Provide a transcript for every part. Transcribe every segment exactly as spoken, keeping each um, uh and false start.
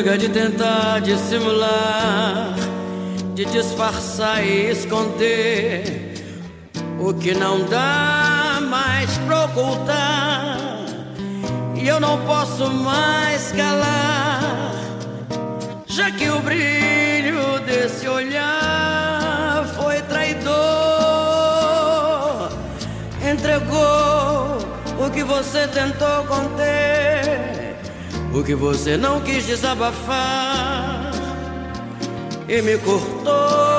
Chega de tentar dissimular, de disfarçar e esconder o que não dá mais pra ocultar. E eu não posso mais calar, já que o brilho desse olhar foi traidor. Entregou o que você tentou conter, o que você não quis desabafar, e me cortou.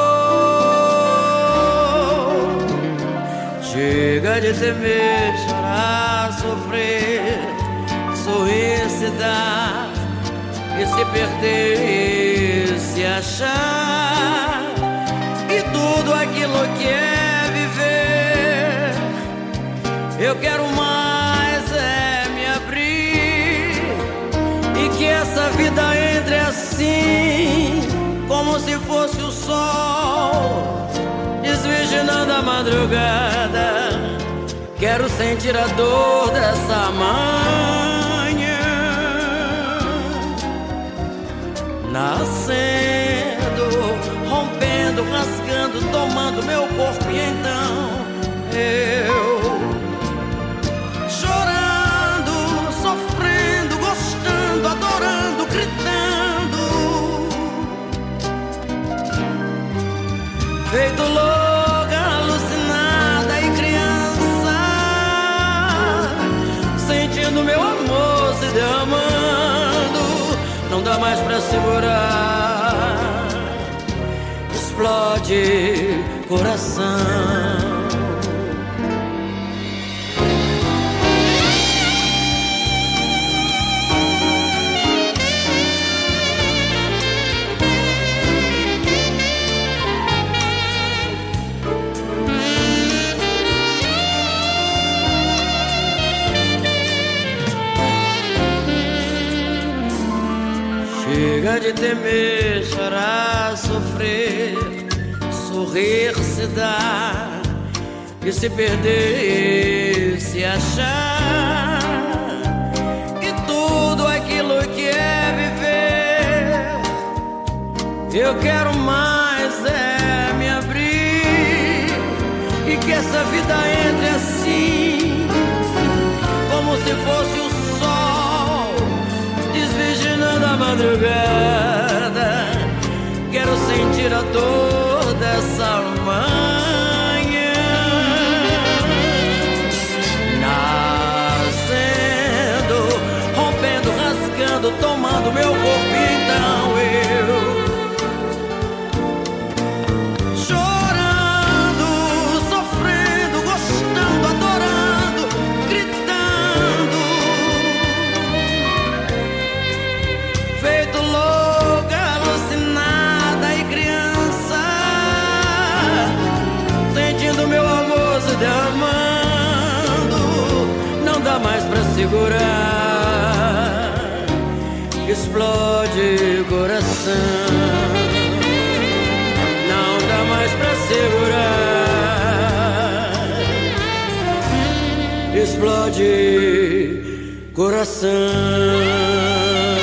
Chega de temer, chorar, sofrer, sorrir, se dar e se perder, se achar, e tudo aquilo que é viver. Eu quero mais é me abrir, e que essa vida entre assim, como se fosse o sol desvirginando a madrugada. Quero sentir a dor dessa manhã nascendo, rompendo, rasgando, tomando meu corpo. E então eu, chorando, sofrendo, gostando, adorando, gritando, feito louca, alucinada e criança, sentindo meu amor se derramando. Não dá mais pra segurar, explode coração. Chega de temer, chorar, sofrer, sorrir, se dar e se perder, se achar, e tudo aquilo que é viver. Eu quero mais é me abrir, e que essa vida entre assim, como se fosse o da madrugada. Quero sentir a dor dessa manhã nascendo, rompendo, rasgando, tomando meu corpo. Então eu, chorando, sofrendo, gostando, adorando, gritando, feito louca, alucinada e criança, sentindo meu amor se derramando. Não dá mais pra segurar, explode coração. Não dá mais pra segurar, explode coração.